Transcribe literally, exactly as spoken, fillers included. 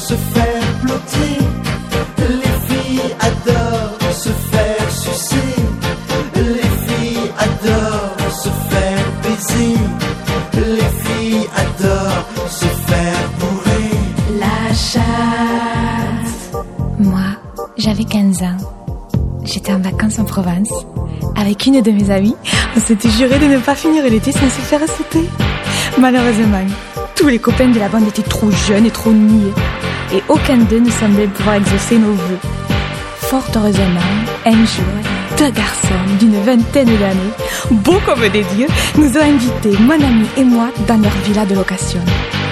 se faire blottir. Les filles adorent se faire sucer. Les filles adorent se faire baiser. Les filles adorent se faire bourrer. La chatte. Moi, j'avais quinze ans. J'étais en vacances en Provence. Avec une de mes amies, on s'était juré de ne pas finir l'été sans se faire sauter. Malheureusement, tous les copains de la bande étaient trop jeunes et trop niais. Et aucun d'eux ne semblait pouvoir exaucer nos vœux. Fort heureusement, un jour, deux garçons d'une vingtaine d'années, beaux comme des dieux, nous ont invités, mon ami et moi, dans leur villa de location.